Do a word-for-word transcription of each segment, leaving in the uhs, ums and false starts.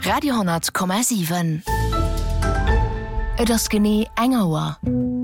Radio hundert Komma sieben. Et ass genee engerer.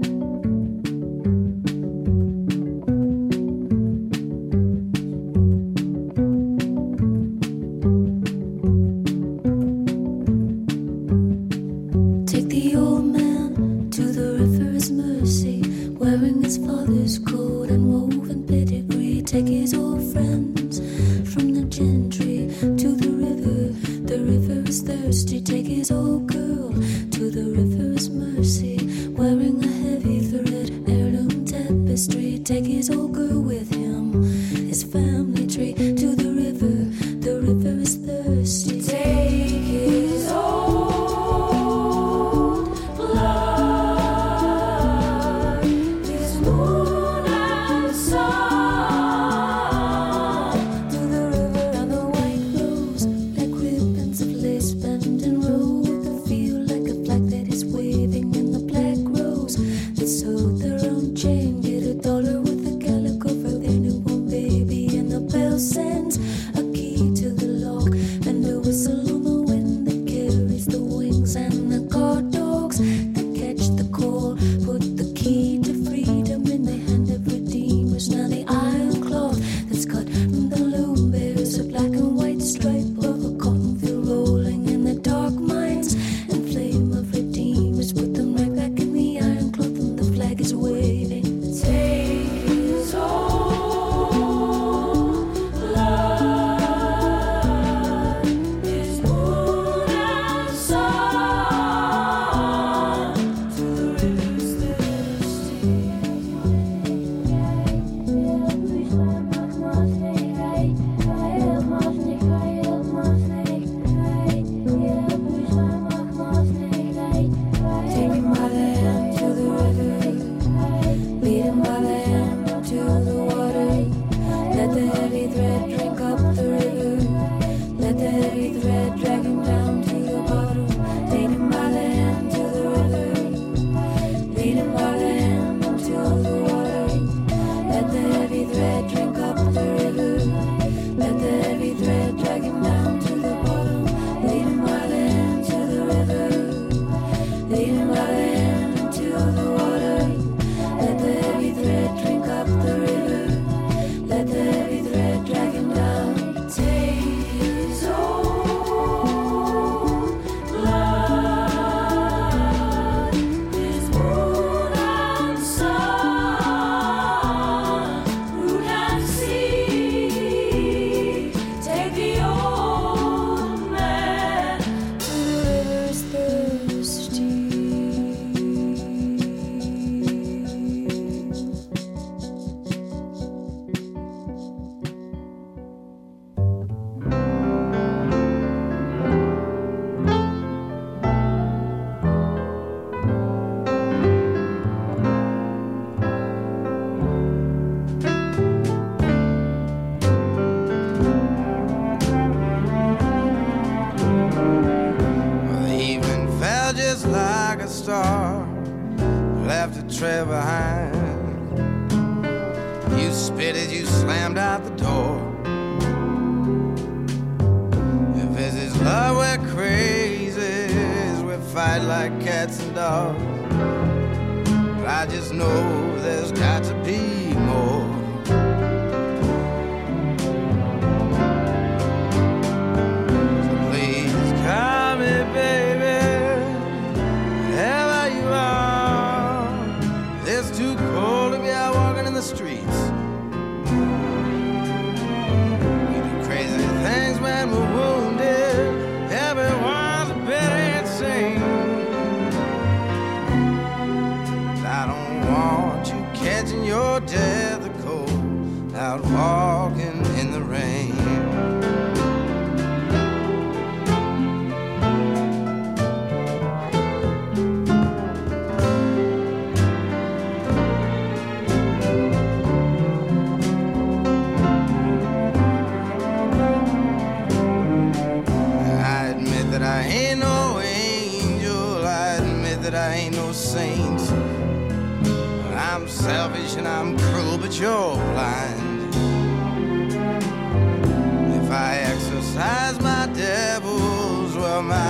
I'm selfish and I'm cruel, but you're blind. If I exercise my devils, well, my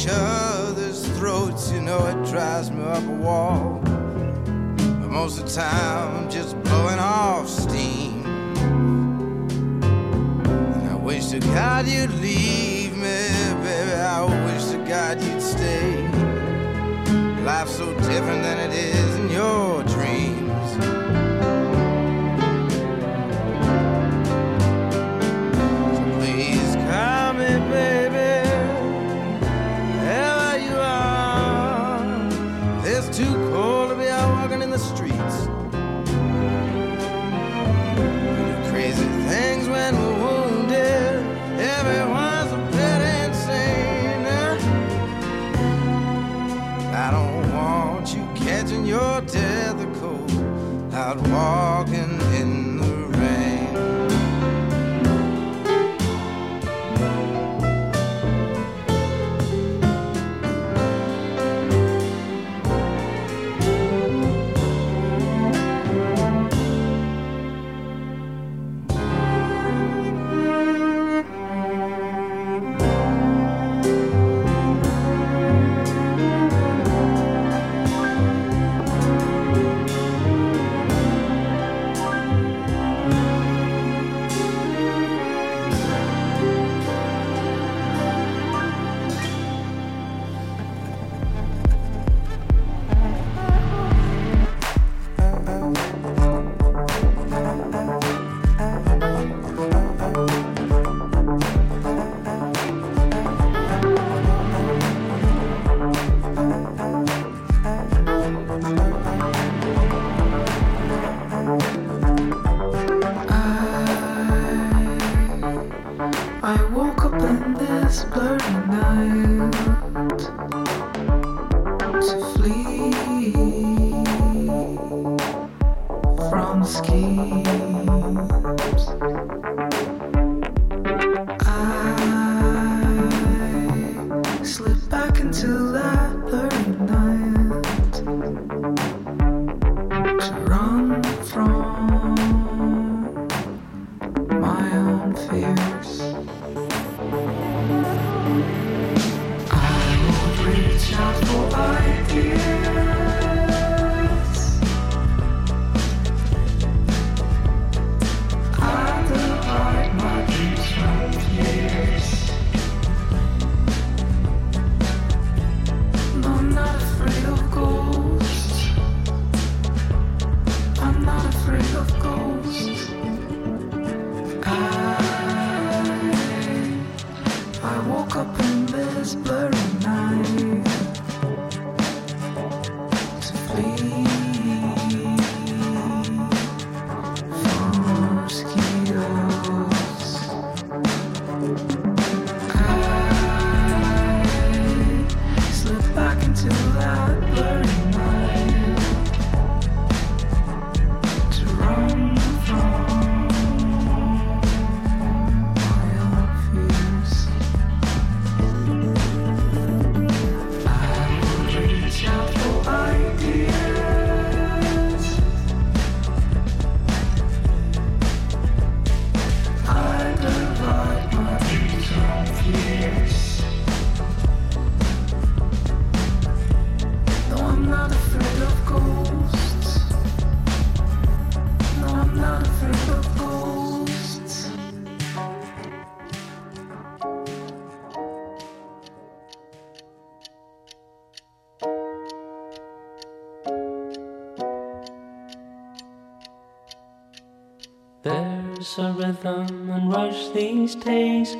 each other's throats, you know it drives me up a wall. But most of the time I'm just blowing off steam. And I wish to God you'd leave me, baby, I wish to God you'd stay. Life's so different than it is in your dreams. So please call me, baby, wherever you are. It's too cold to be out walking in the streets. We do crazy things when we're wounded. Everyone's a bit insane. I don't want you catching your death of cold out walking in the rain. There's a rhythm and rush these days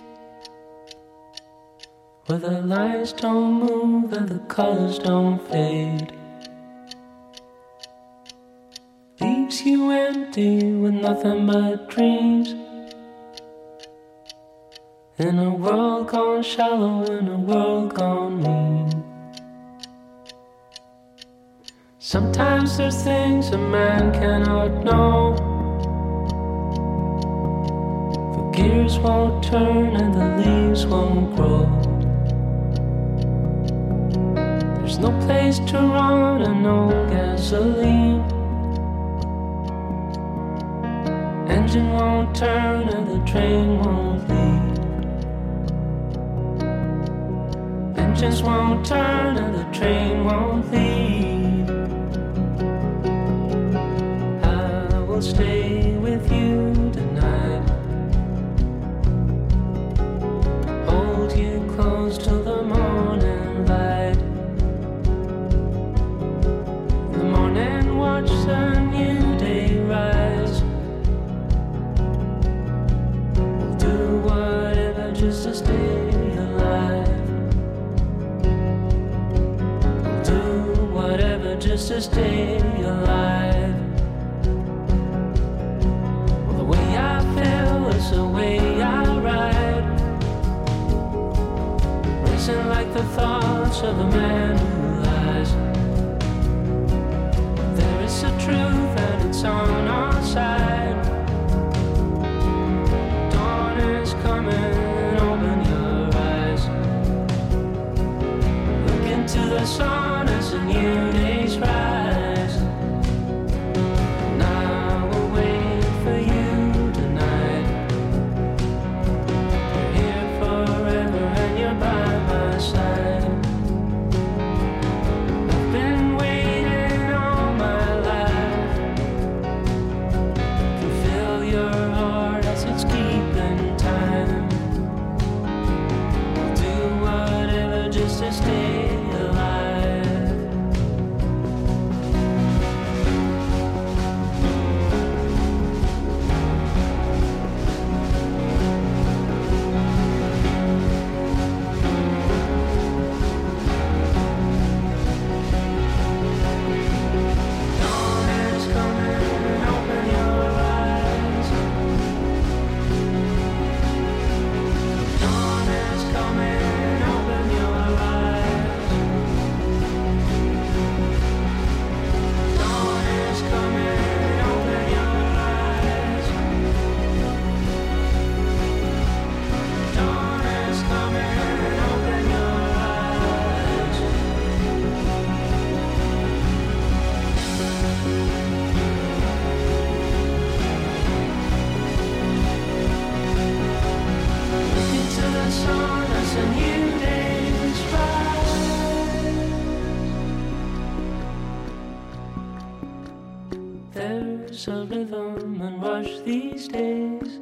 where the lights don't move and the colors don't fade. Leaves you empty with nothing but dreams. In a world gone shallow, in a world gone mean. Sometimes there's things a man cannot know. The gears won't turn and the leaves won't grow. There's no place to run and no gasoline. Engine won't turn and the train won't leave. engines won't turn and the train won't leave. I will stay with you tonight, hold you close till the morning light. In the morning watch the new day rise. We'll do whatever just to stay alive. We'll do whatever just to stay alive. Well, the way I feel is the way I ride, racing like the thoughts of a man who lies. There is a truth and it's on our side. Dawn is coming, open your eyes. Look into the sun as a new day's rise. And I will wait for you tonight. You're here forever and you're by my side. I've been waiting all my life. Can feel your heart as it's keeping time. I'll do whatever just to stay alive. Dawn is coming, open your eyes. Dawn is coming, open your eyes. Dawn is coming, open your eyes. Dawn is coming, open your eyes. Look into the sun as a new day's rise. There's a rhythm and rush these days,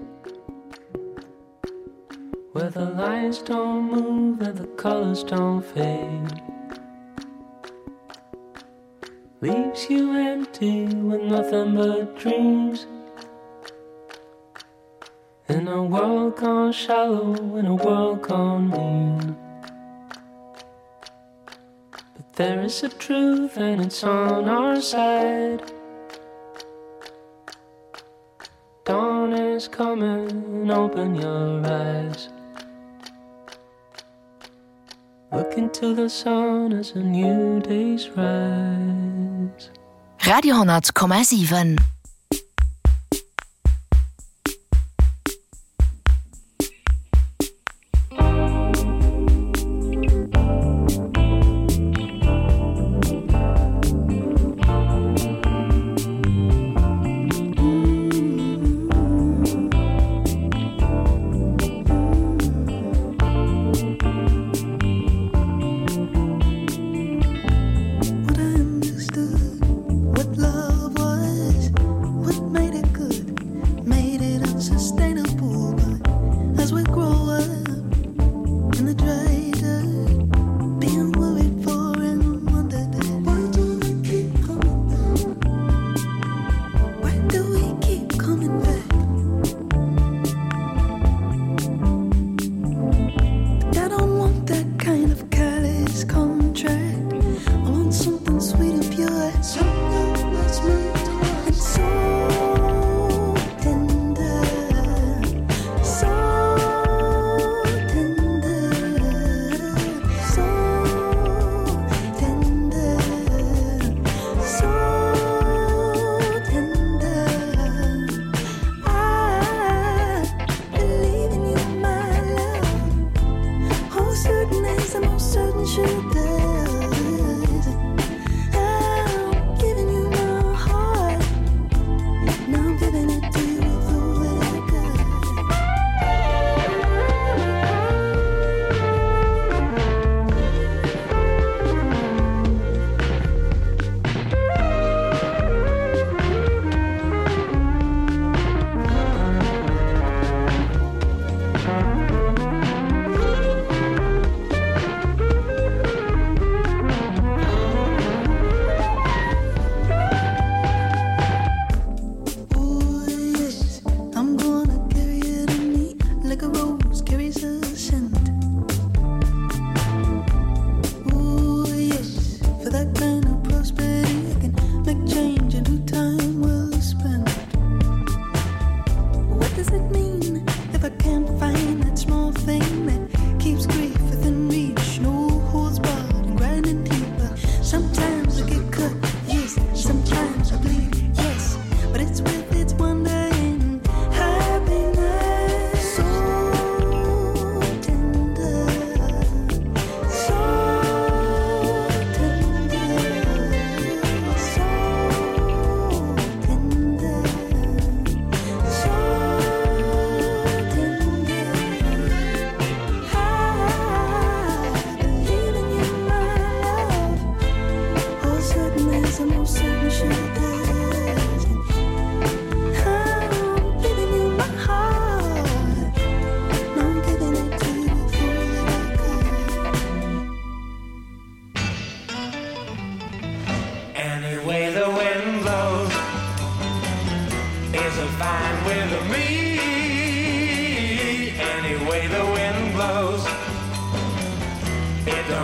where the lines don't move and the colors don't fade. Leaves you empty with nothing but dreams. In a world gone shallow, in a world gone mean. But there is a truth and it's on our side. Dawn is coming, open your eyes. Look into the sun as a new day's rise. Radio honderd komma sieben. What I understood, what love was,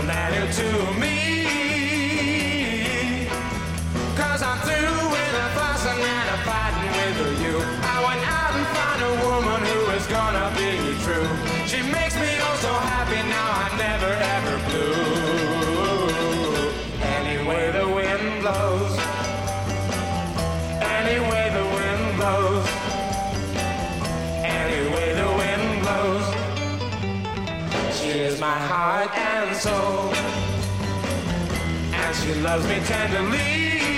nanny to me. Cause I'm through with the fussing and the fighting with you. I went out and found a woman who is gonna be true. She makes me oh so happy now I never ever blue. Anyway the wind blows, anyway the wind blows, anyway the wind blows. She is my heart and soul, and she loves me tenderly.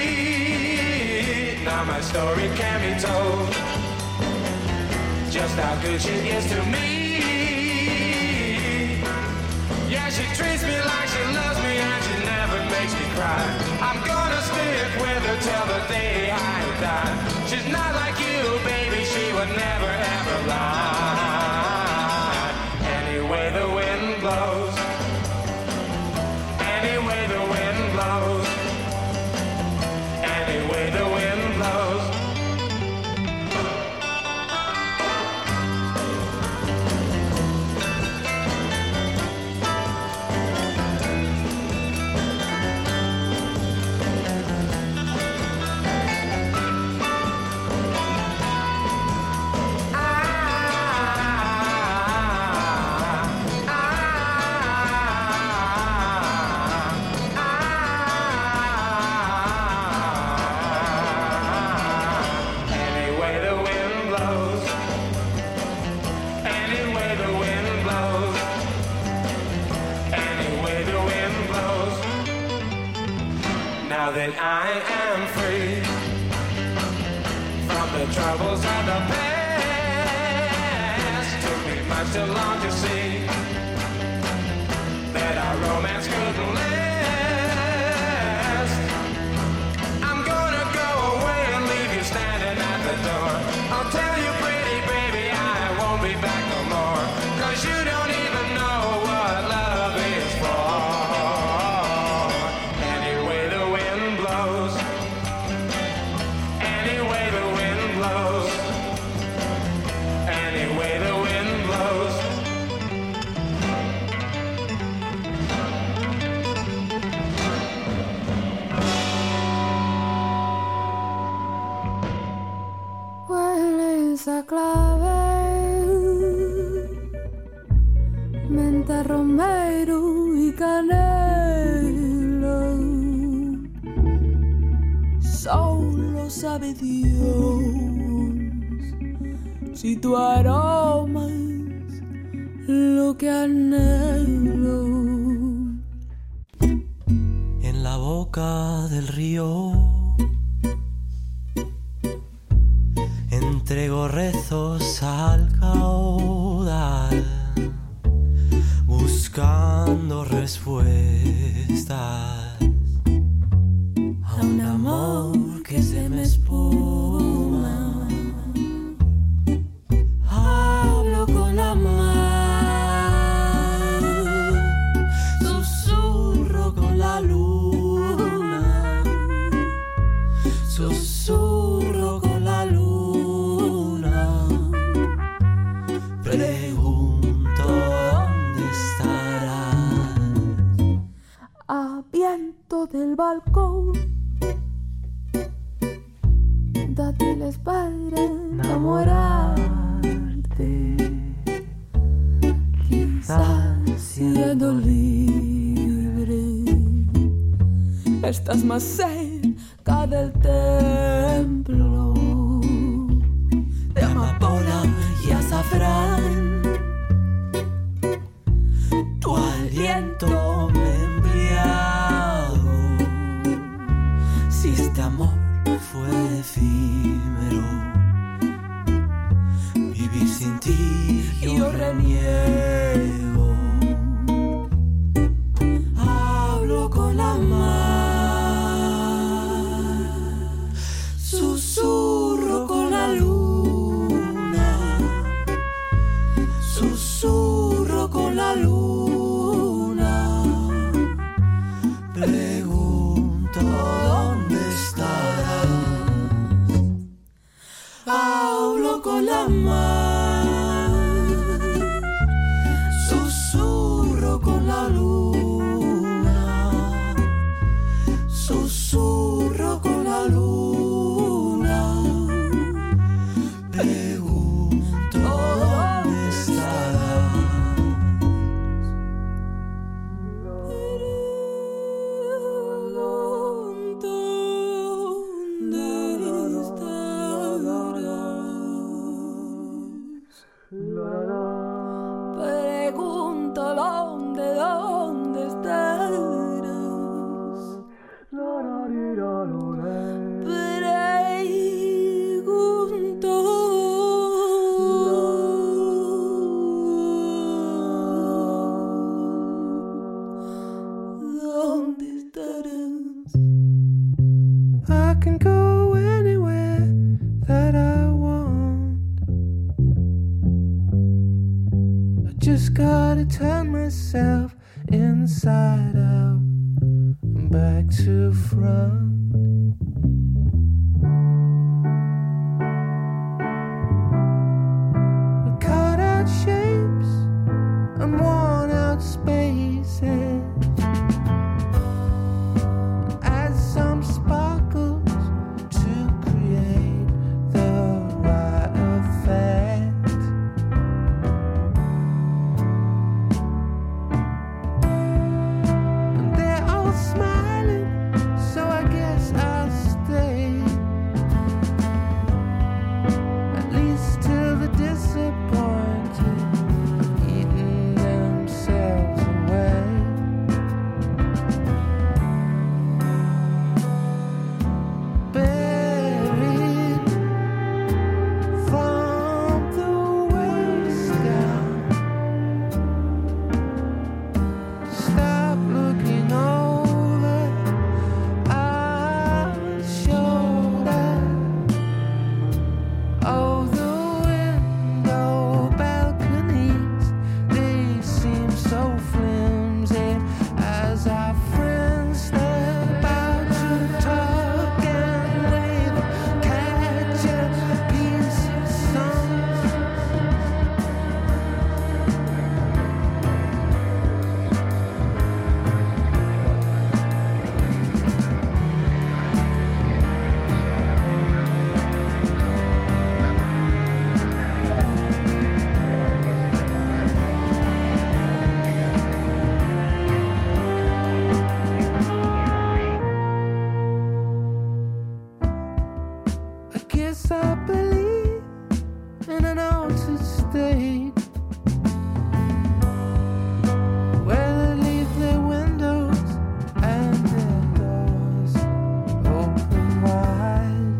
Now my story can be told, just how good she is to me. Yeah, she treats me like she loves me and she never makes me cry. I'm gonna stick with her till the day I die. She's not like you, baby, she would never ever lie. Anyway the wind blows, anyway the wind blows, anyway the wind blows. Now that I am free from the troubles of the past, took me much too long to see that our romance couldn't last. I'm gonna go away and leave you standing at the door. I'll tell you pretty baby I won't be back no more, cause you don't even know what love is for. Esa clave, menta, romero y canela, solo sabe Dios si tu aroma es lo que anhelo. En la boca del río entrego rezos al caudal, buscando respuestas a un amor que se me espuma. Hablo con la mar, susurro con la luna, susurro con la luna. Pregunto dónde estarás. A viento del balcón, dátiles para enamorarte, quizás siendo libre estás más cerca del templo de amapola y azafrán. Tu aliento me embriago. Si este amor fue efímero, vivir sin ti yo reniego. Hablo con la mar, susurro con la luna, susurro con la luna. Pregunto dónde estarás. Hablo con la mar, susurro con la luna. just gotta turn myself inside out and back to front. We cut out shapes and worn out spaces, add some sparkles to create the right effect. And they're all smiling, so I guess I'll stay, at least till the disappointed have eaten themselves away. Buried from the waist down. Stop looking over our shoulder. Oh, the window balconies, they seem so flimsy as our friends step out to talk and wave, catch a piece of sun. I guess I believe in an altered state where they leave their windows and their doors open wide.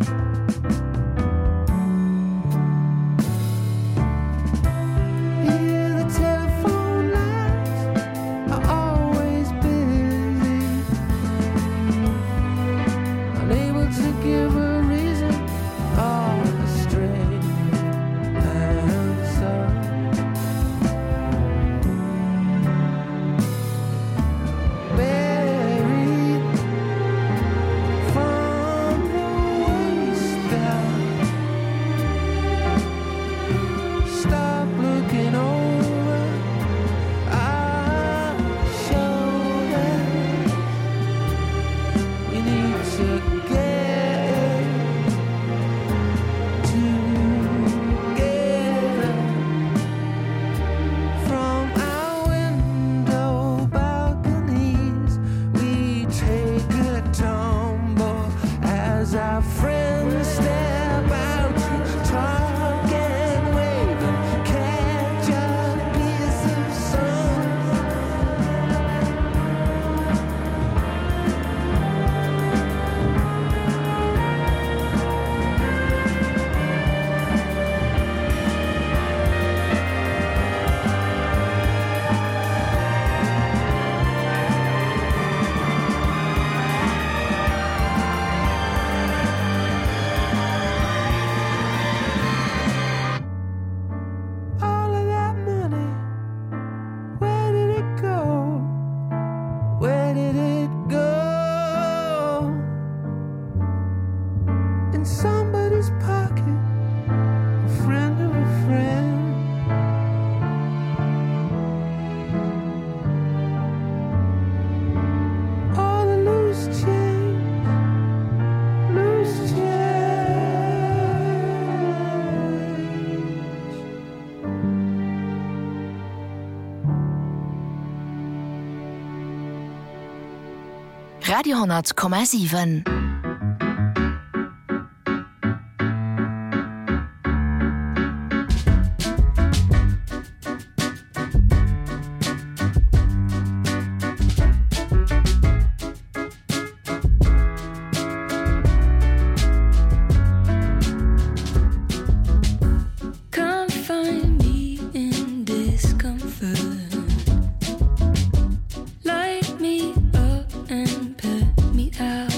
Here the telephone lines are always busy, unable to give a reason or a straight answer. Buried from the waist down. Stop looking over our shoulders. We need to get together. From our window balconies, we take a tumble as our friends step out to talk and wave and catch a piece of sun. All of that money, where did it go? Where did it go? In somebody's pocket, a friend of a friend. All the loose change, loose change. Radio honderd komma sieben. Can't find me in discomfort. Light me up and put me out.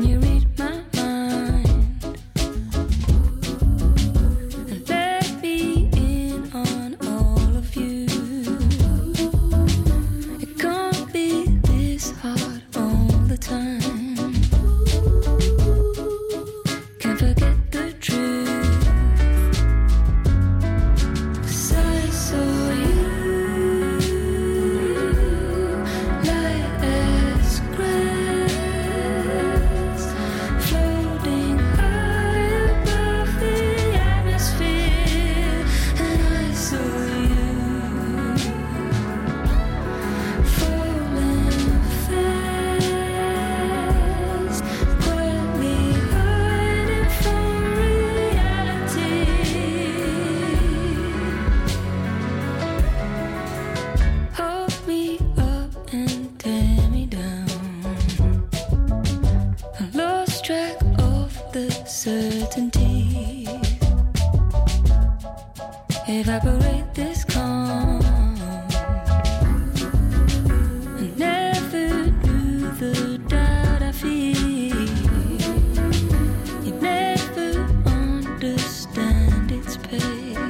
Let me certainty. Evaporate this calm. I never knew the doubt I feel. You never understand its pain.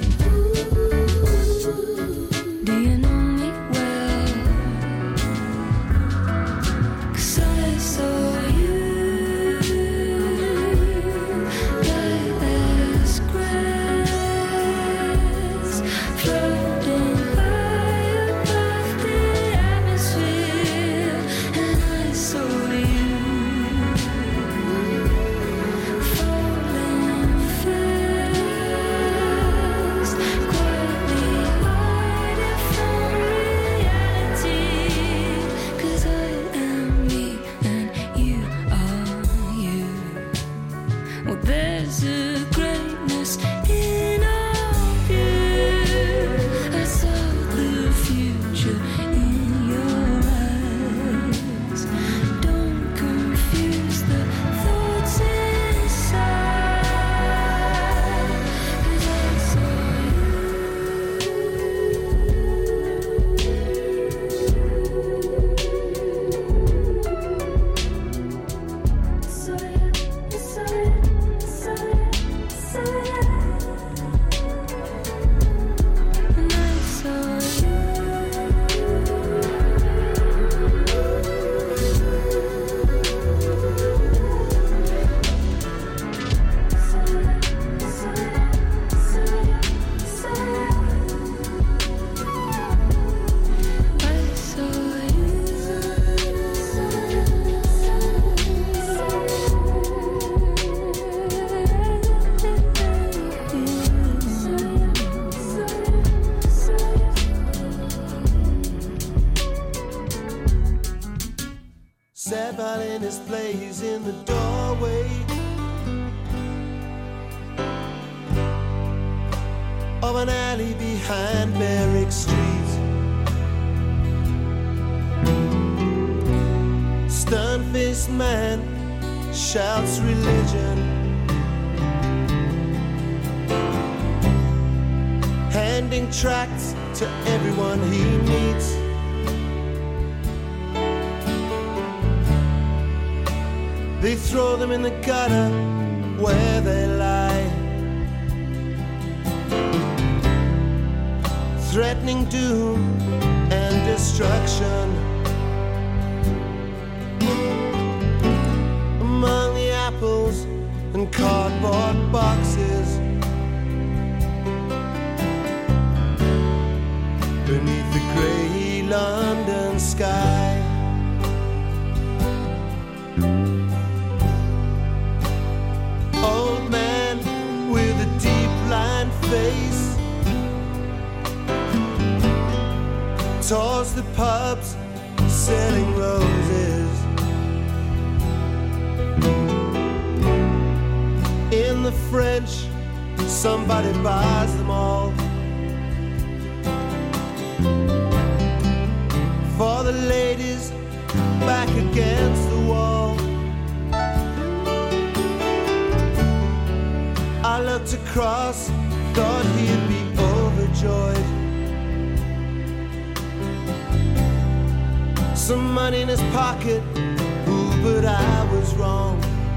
Do you know me well? 'Cause I saw you light as grass, floating high above the atmosphere. And I saw you falling fast, quietly hiding from reality. 'Cause I am me and you are you. Well, there's a greatness in our view. I saw the future in your eyes. Don't confuse the thoughts inside. 'Cause I saw you. Saw you, saw you, saw you, saw you. And I saw you. Sad violinist plays in the doorway of an alley behind Merrick Street. Stern-faced man shouts religion, handing tracts to everyone he meets. They throw them in the gutter where they lie, threatening doom and destruction. Among the apples and cardboard boxes, beneath the grey London sky. Old man with a deep lined face tours the pubs selling roses. In the French, somebody buys them all. For the ladies back against the wall, I looked across, thought he'd be overjoyed. Some money in his pocket, ooh, but I was wrong.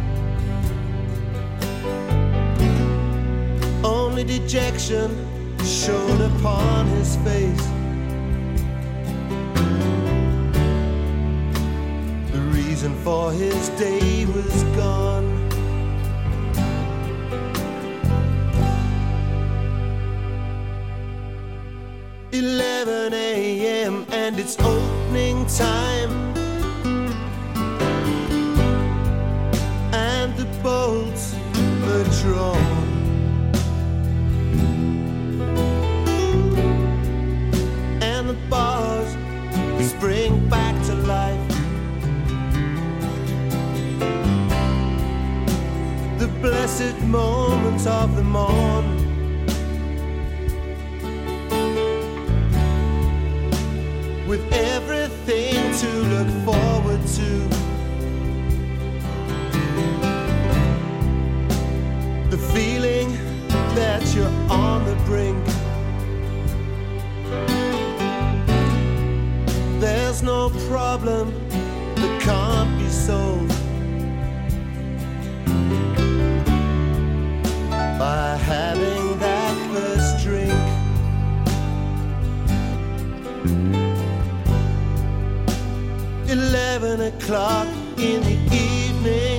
Only dejection showed upon his face. The reason for his day was gone. eleven a.m. and it's opening time, and the bolts are drawn. And the bars spring back to life. The blessed moments of the morn, with everything to look forward to. The brink. There's no problem that can't be solved by having that first drink. Eleven o'clock in the evening,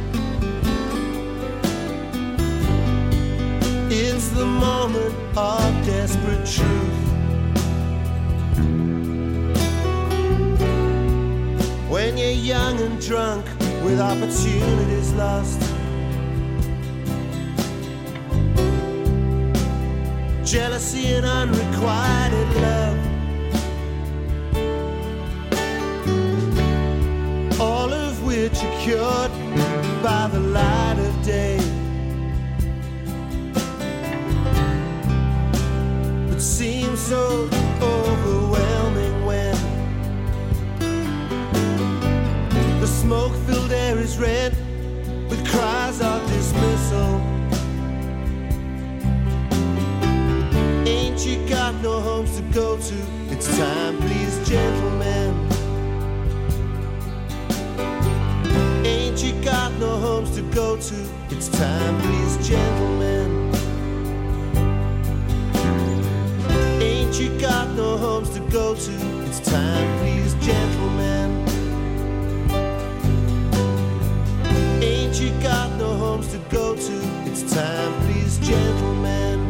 it's the moment of desperate truth. When you're young and drunk with opportunities lost, jealousy and unrequited love, all of which are cured by the light of day. It seems so overwhelming when the smoke-filled air is red with cries of dismissal. Ain't you got no homes to go to? It's time, please, gentlemen. Ain't you got no homes to go to? It's time, please, gentlemen. Ain't you got no homes to go to? It's time, please, gentlemen. Ain't you got no homes to go to? It's time, please, gentlemen.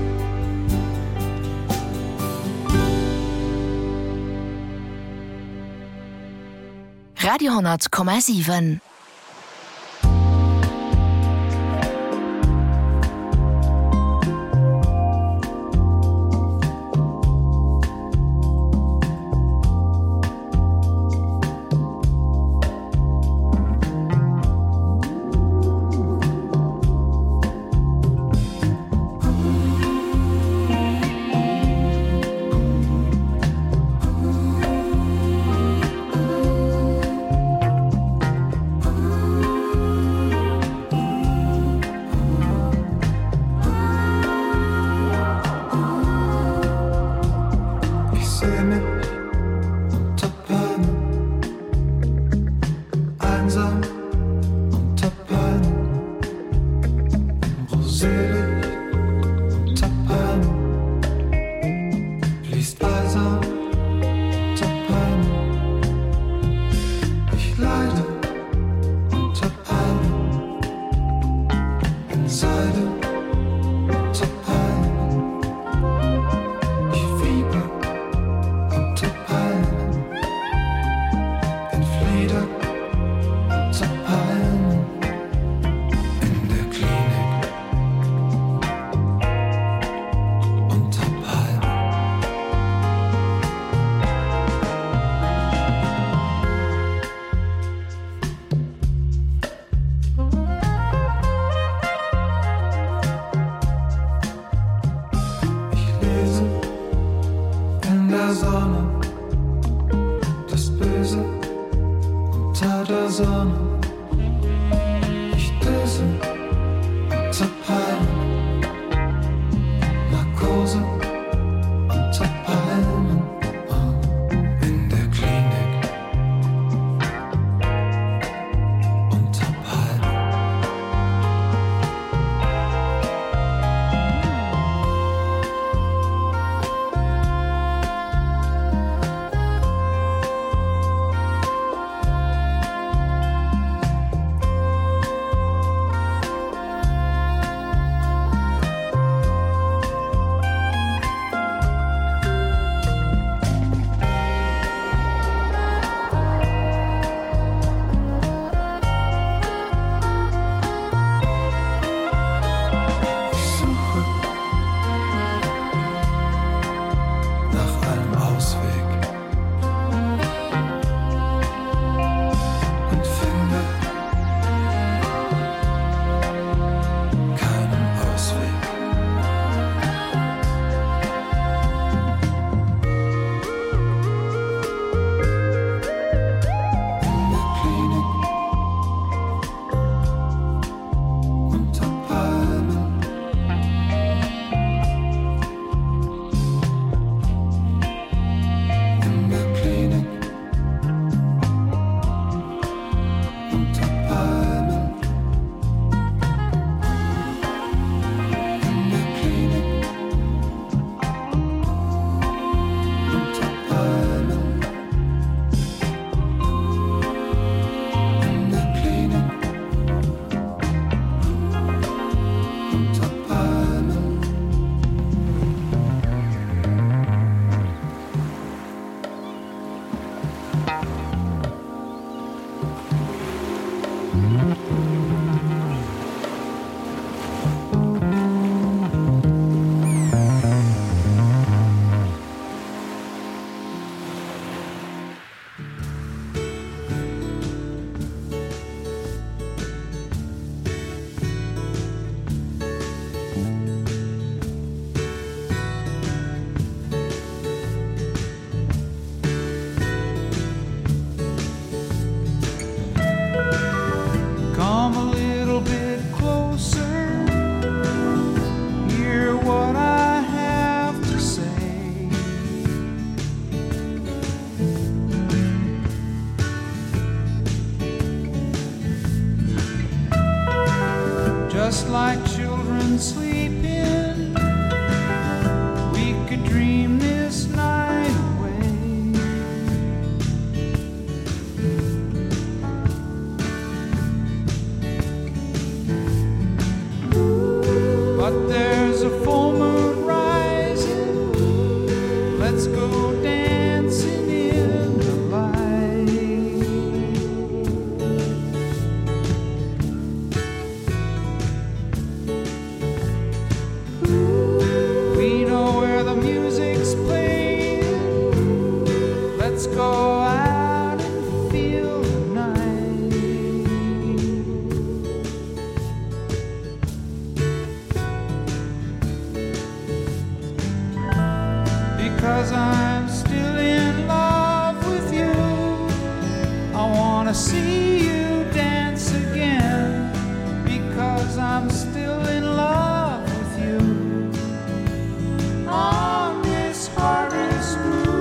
Radio honderd komma sieben. like children sleeping, we could dream this night away. But there's a full moon rising, let's go dancing in the light. We know where the music's playing, let's go out and feel the night. Because I'm still in love with you, I wanna see you dance again. Because I'm still in love with you, on this harvest moon.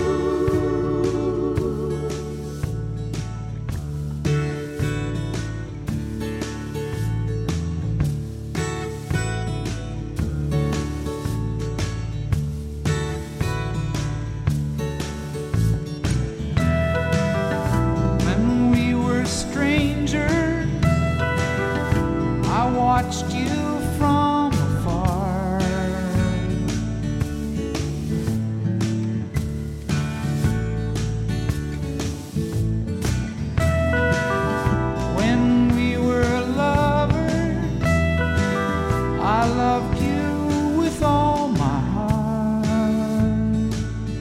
When we were strangers, I watched you from afar. When we were lovers, I loved you with all my heart.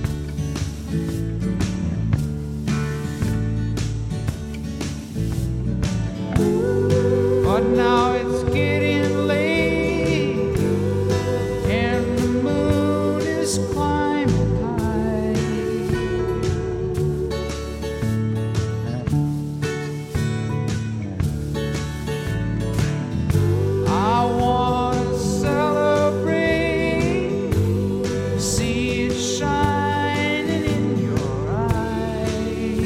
But now it's getting late, and the moon is climbing high. I wanna celebrate, see it shining in your eyes.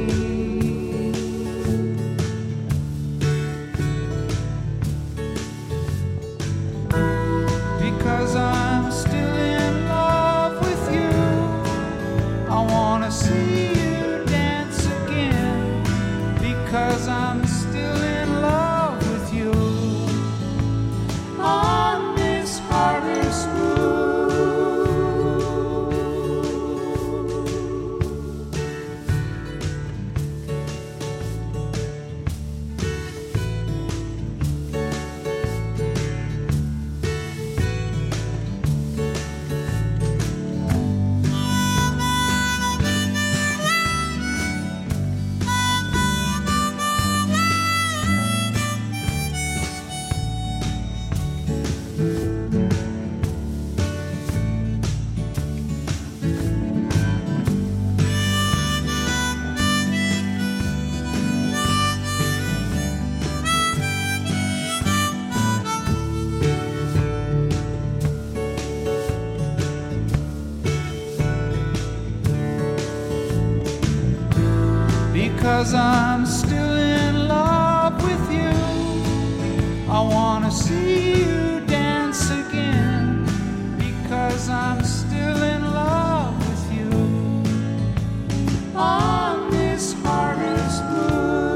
Because I'm still in love with you, I wanna see you dance again. Because I'm still in love with you, on this harvest moon. Because I'm still in love with you, I wanna see you dance again. Because I'm still in love with you, on this harvest moon.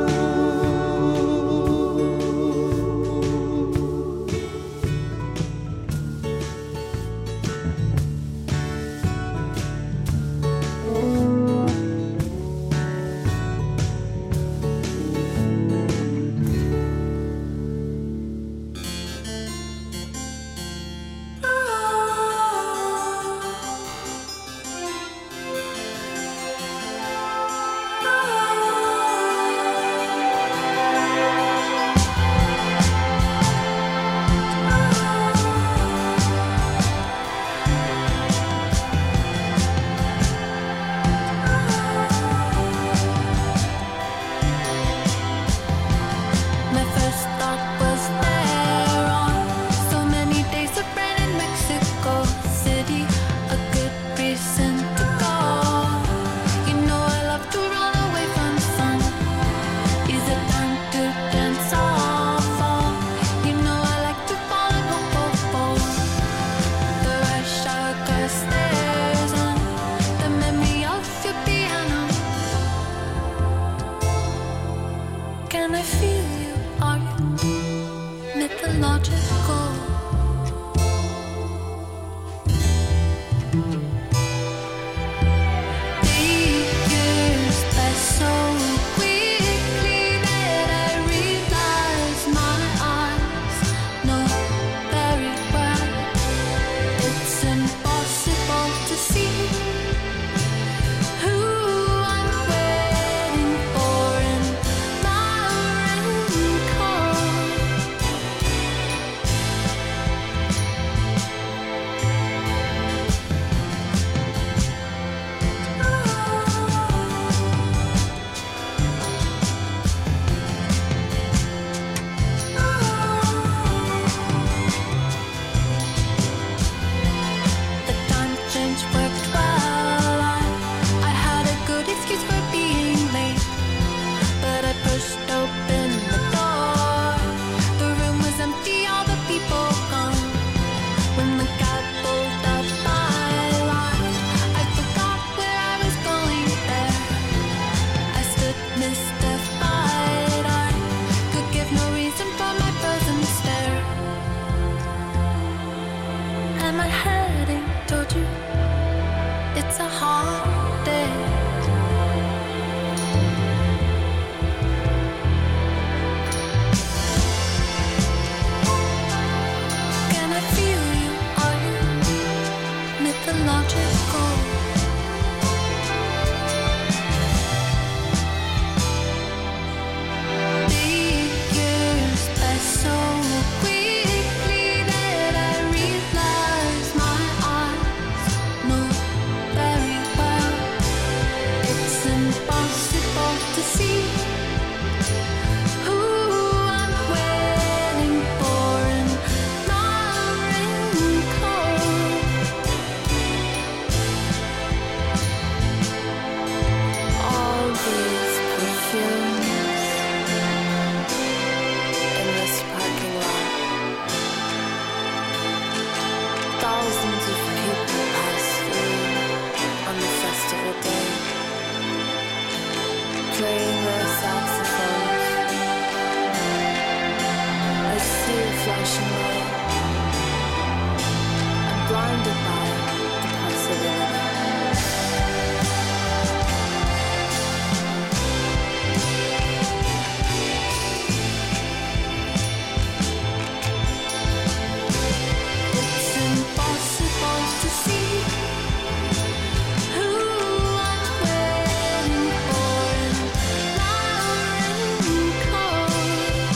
magical. The years pass so quickly that I realize my eyes know very well. It's impossible to see who I'm waiting for in my raincoat. All these perfumes in this parking lot. Thousands of people pass through on the festival day, playing their saxophones. I see a flashing light. I'm blinded by the possibility. It's impossible to see who I'm waiting for in my raincoat.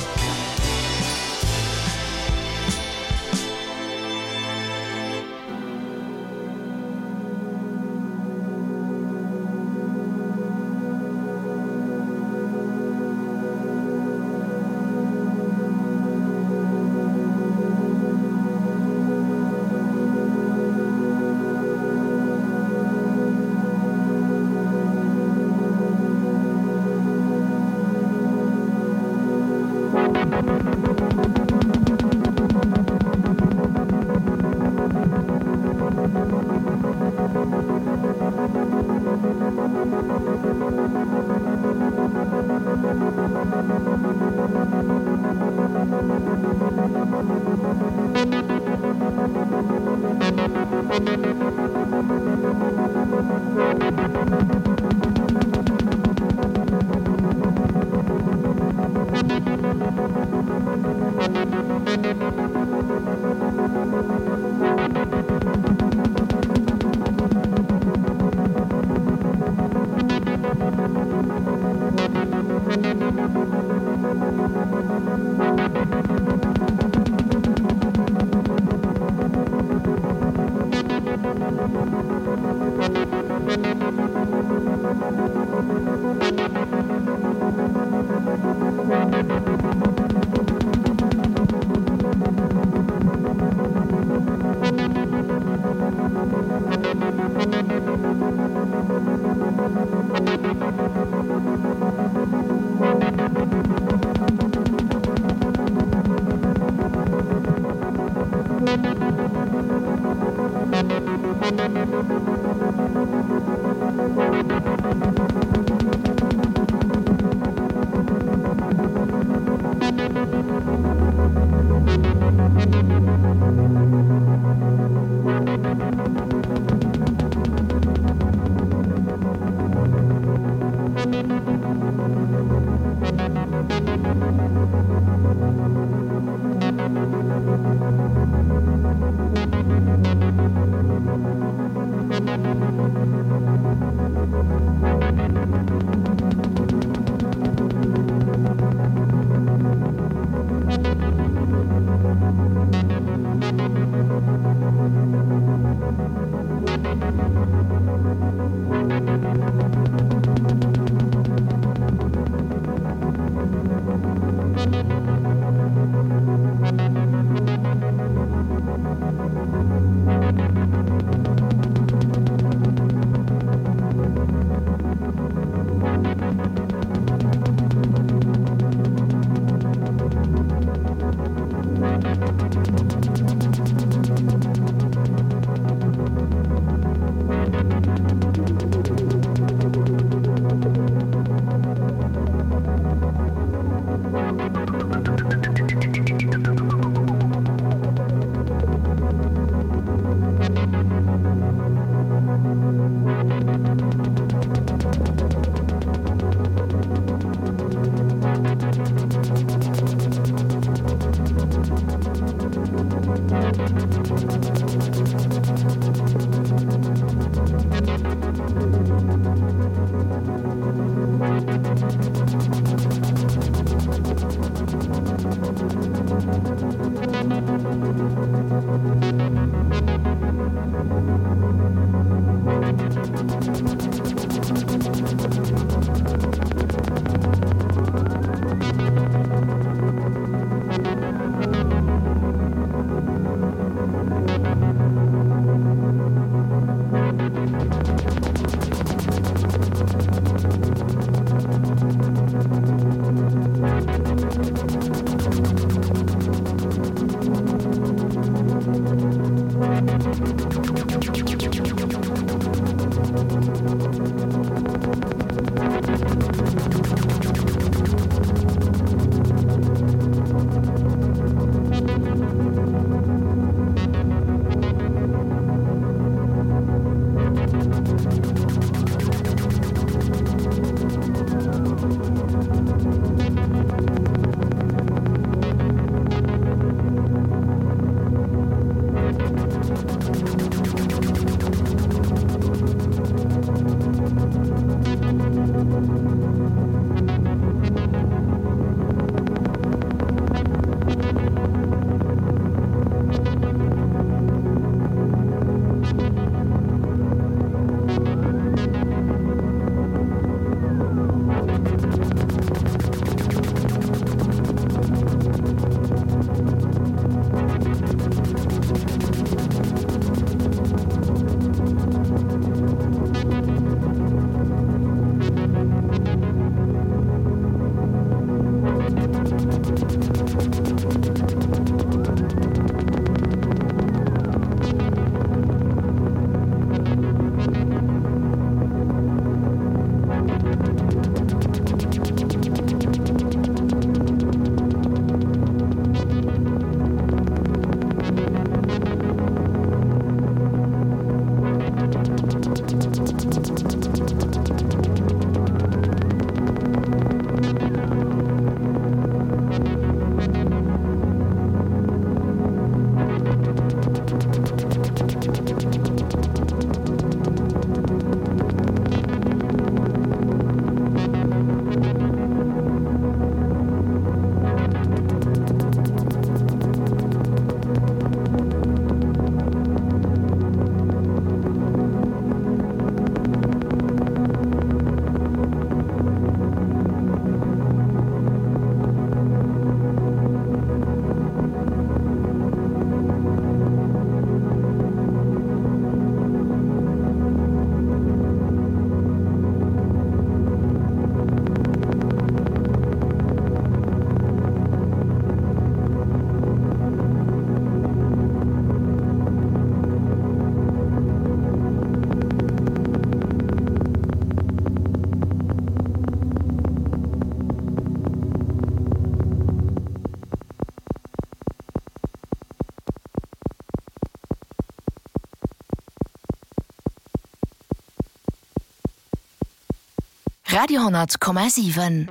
Radio honderd komma sieben.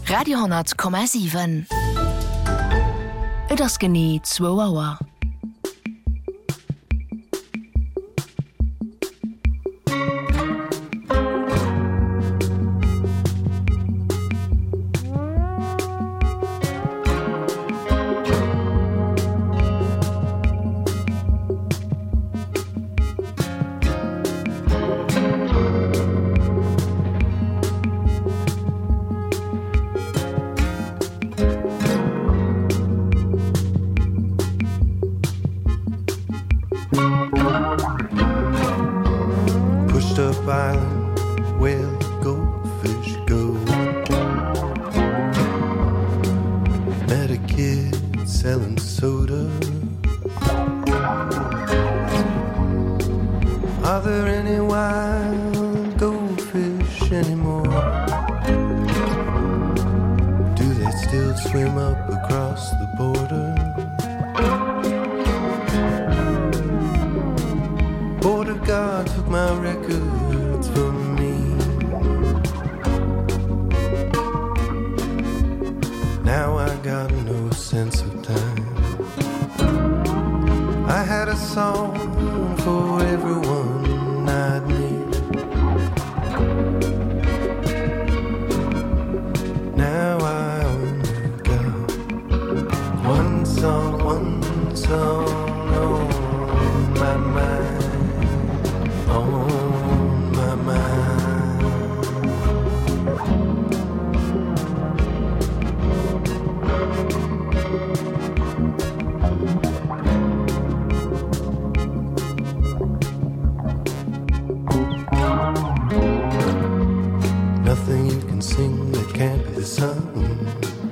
Radio hundert Komma sieben. Et ass genie zwo Auer. Nothing you can sing that can't be sung.